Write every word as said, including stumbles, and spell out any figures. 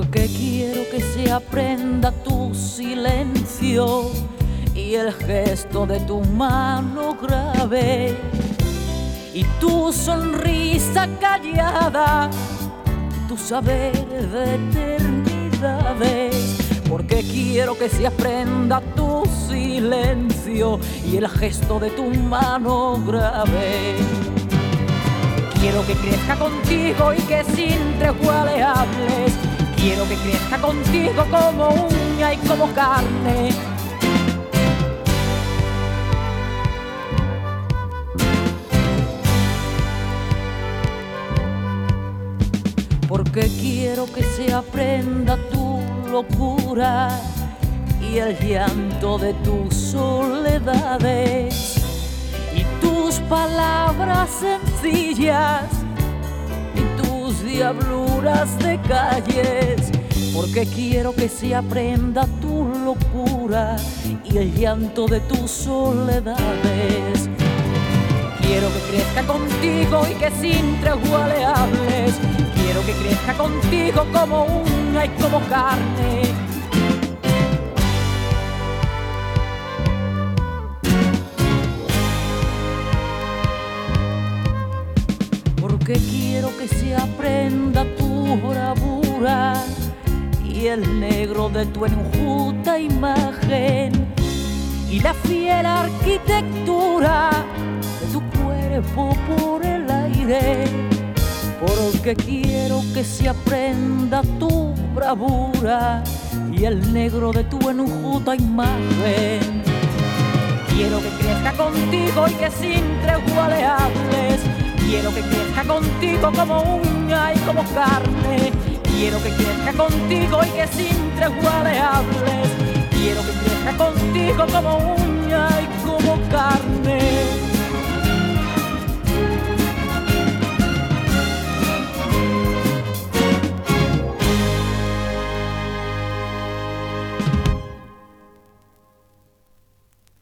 porque quiero que se aprenda tu silencio y el gesto de tu mano grave y tu sonrisa callada, tu saber de eternidades. Porque quiero que se aprenda tu silencio y el gesto de tu mano grave. Quiero que crezca contigo y que sin tregua le hables. Quiero que crezca contigo como uña y como carne. Porque quiero que se aprenda tu locura y el llanto de tus soledades y tus palabras sencillas y tus diabluras de calles. Porque quiero que se aprenda tu locura y el llanto de tus soledades. Quiero que crezca contigo y que sin tregua le hables. Quiero que crezca contigo como uña y como carne. Porque quiero que se aprenda tu bravura y el negro de tu enjuta imagen y la fiel arquitectura de tu cuerpo por el aire. Porque quiero que se aprenda tu bravura y el negro de tu enjuta imagen. Quiero que crezca contigo y que sin tregua le hables. Quiero que crezca contigo como uña y como carne. Quiero que crezca contigo y que sin tregua le hables. Quiero que crezca contigo como uña y como carne.